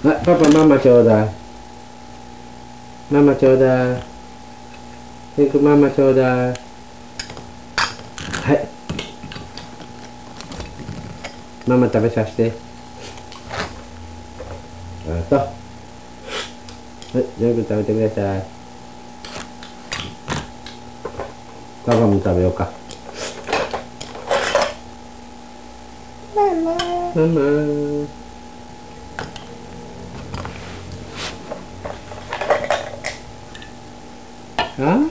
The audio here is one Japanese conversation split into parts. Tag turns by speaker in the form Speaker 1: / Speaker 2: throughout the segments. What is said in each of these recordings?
Speaker 1: パパママちょうだい。ママちょうだい。ピンクママちょうだい。はい。ママ食べさせて。あと。はい、全部食べてください。パパも食べようか。ママ。ママ。あ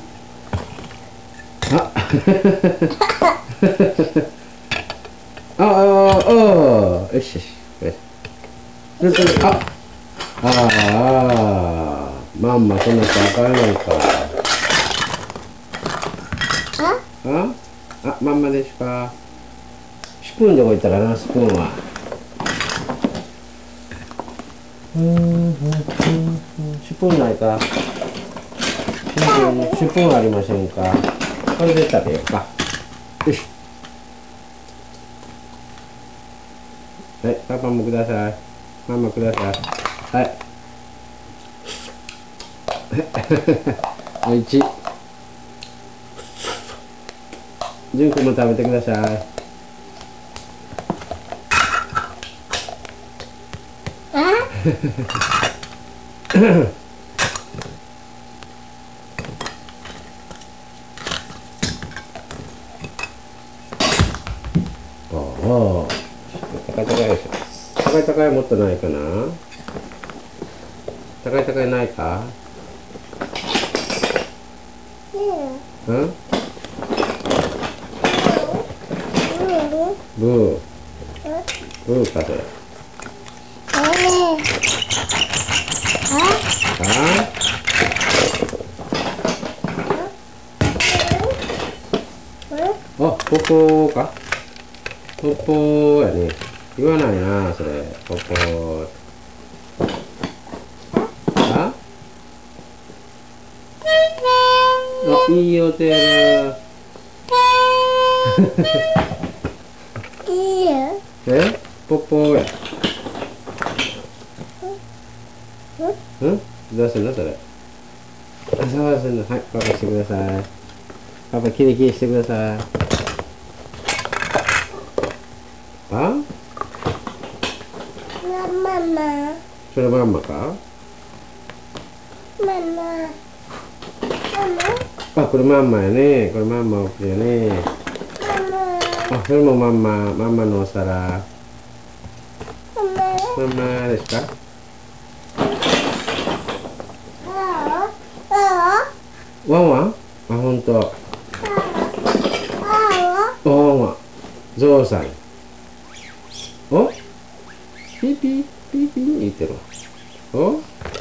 Speaker 1: よしよし。マンマそんな人あかんやんか。マンマですか。スプーンどこ行ったかな、スプーンは。スプーンないか。スプーンありませんか。これで食べようか。よし。はい、パパもください。ママください。はい。おいしい。ジュン君も食べてください。おお、高い高いでしょ。高い高いもっとないかな。高い高いないか。うん。ブー。ブーかそれ。ポポーか。ポポーやね。言わないなそれ。ポポー。いい音やな。ポポーや。どうすんのそれ。そうすんの。はい、パパしてください。パパキリキリしてください。ママ。それママか。これマンマやね。これマンマ置くよね。それもママのお皿。ママですか。ワンワン。ほんと。ワンワン。ゾウさん。お。ピーピーピーピー言ってる。お。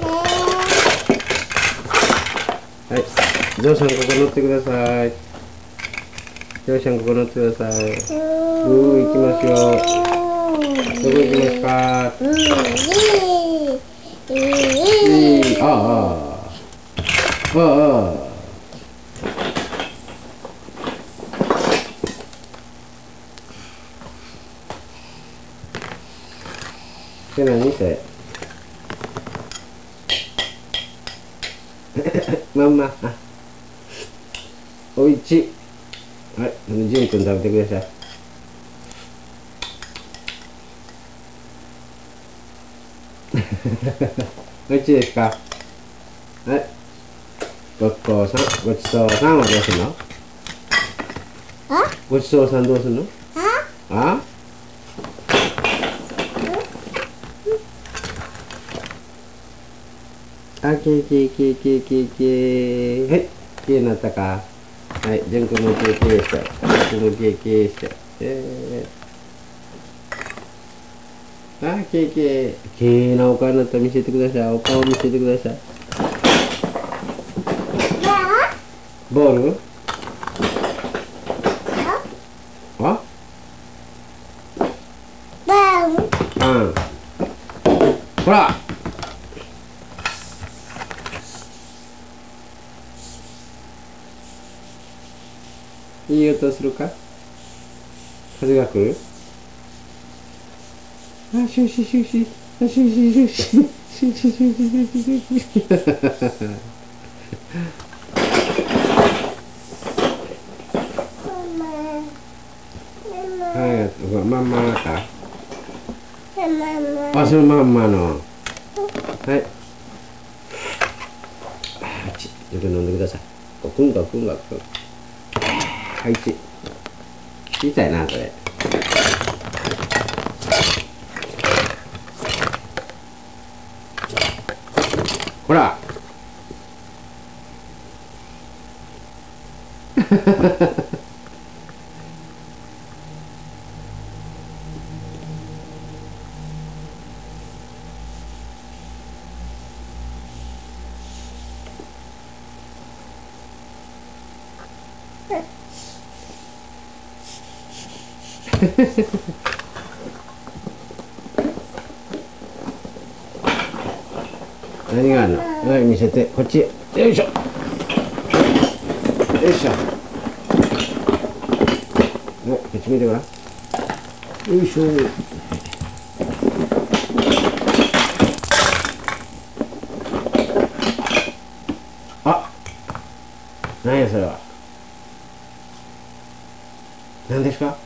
Speaker 1: はい、ゾウさんここ乗ってください。ゾウさんここ乗ってください。行きますよ。どこ行きますか。何それ。ママ。おいしい。はい、ジュン君食べてください。おいしいですか。はい。ごちそうさん、ごちそうさんはどうするの。ごちそうさんどうするの。はい、きれいになったか。はい、ジュン君もきれいして、ジュン君もきれいして。きれいなお顔になったら見せてください。お顔見せてください。ボール。ほら。いい音するか。風が来る。シュシュシュシュシュシュシュシュ。 はい、まんまか。あ、そのまんまの。はい。よく飲んでください。ごくんごくんごくん。はい、小さいな、それ。ほら。何があるの？はい、見せて、こっち。よいしょ。よいしょ。はい、こっち見てごらん。よいしょ。あ、何やそれは。何ですか？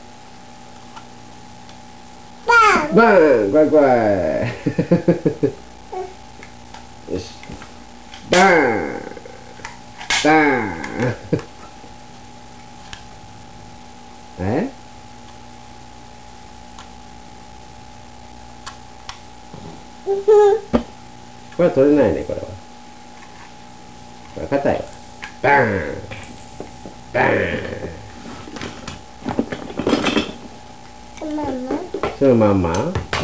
Speaker 1: バーン、怖い怖い。よし。バーン、バーン。え？これは取れないね、これは。これ硬いわ。バーン、バーン。そのまんま。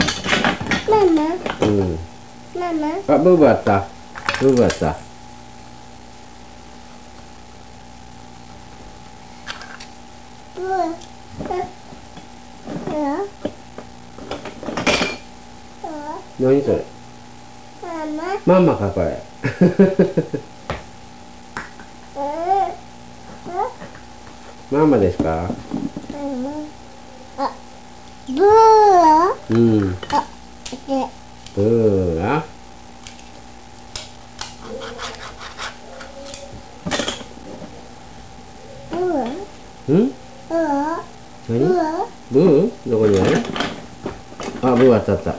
Speaker 1: うん。あ、ブーブーあった。ブーブーあった。何それ。ママかこれ。ママですか？うん。ブーラ。うん？何？ブー？どこにある？あ、ブーあったあった。はい。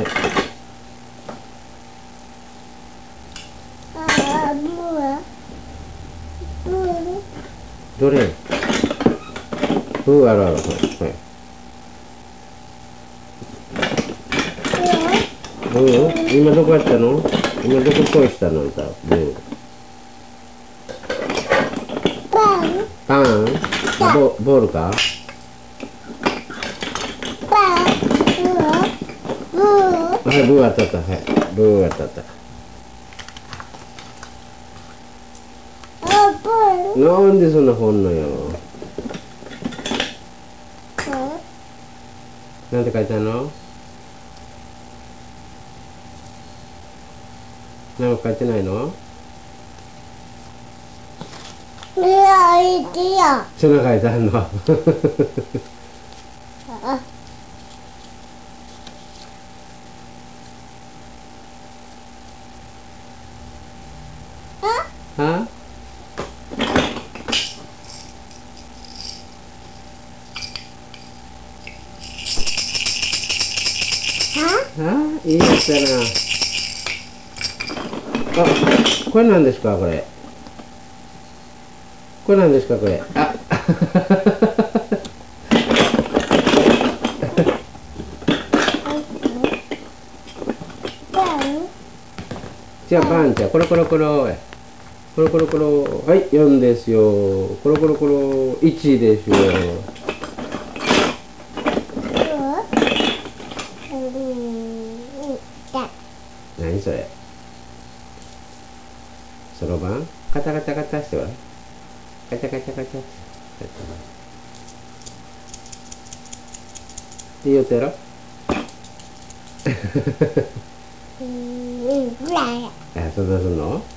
Speaker 1: どれ？ブーあるある。はい。はい。ブー？今どこやったの？今どこ恋したの？あんた。ブー。パン？あ、ボールか？はい、ブーあったあった。はい。ブーあったあった。なんでそんな本のよ。なんて書いてあるの？何も書いてないの？そんな書いてあるの？は？あ、いいやつだな。あ、これなんですかこれ。これなんですかこれ。あ。じゃあパンちゃん、コロコロコロ。コロコロコロ。はい、4ですよ。コロコロコロ。1ですよ。何それ。そろばんカタカタカタしてはカチャカチャカチャいいよってやろ。あ、そんなすんの？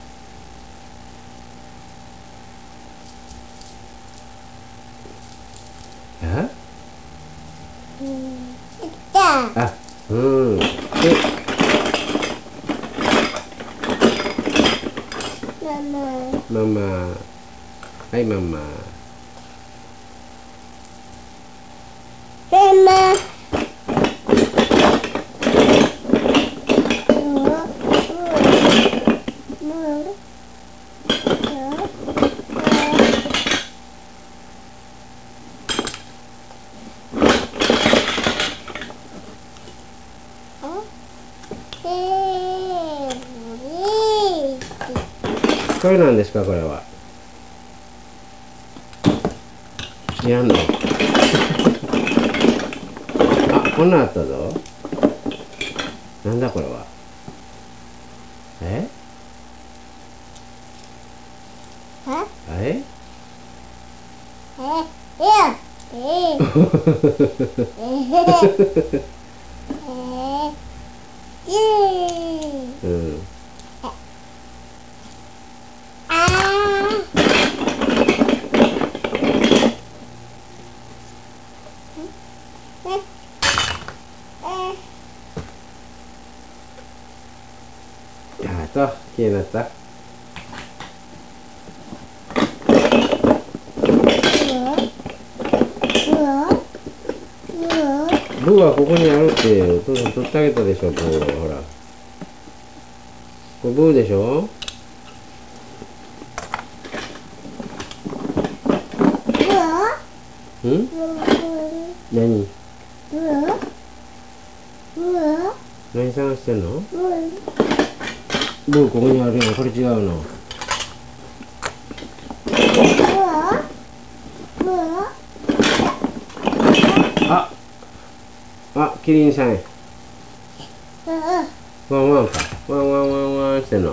Speaker 1: あ、うん。 ママ。はい、ママ。これなんですか、これは。やんの。あ、こんなんあったぞ。なんだこれは。ええうん。きれいになった。ブーはここにあるってお父さん取ってあげたでしょ、ブー。ほら。これブーでしょ。ん何何探してんの。ブーここにあるやん。これ違うの。あ、キリンさん。ワンワンか。ワンワンワンワンしてんの。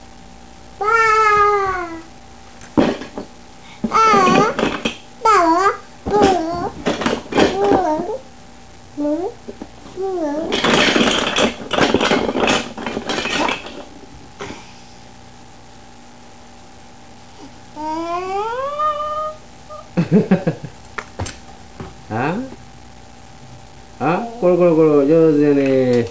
Speaker 1: ああ、コロコロコロ、上手やね。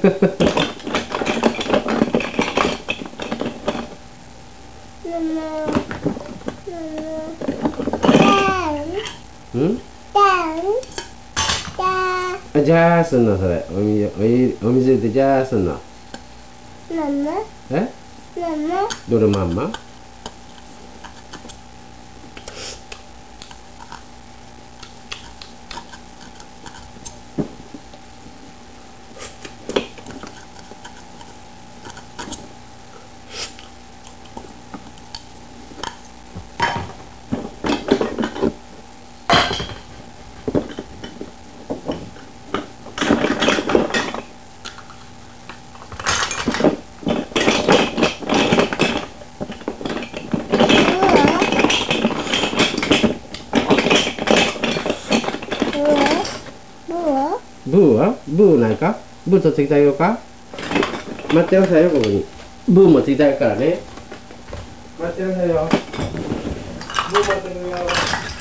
Speaker 1: んあ、じゃあすんの、それ。お水入れてじゃあすんの。えどれまんま。ブーはブーないか。ブーとついてあげようか。待ってくださいよ、ここに。ブーもついてあるからね。待ってくださいよ。ブー待ってるよ。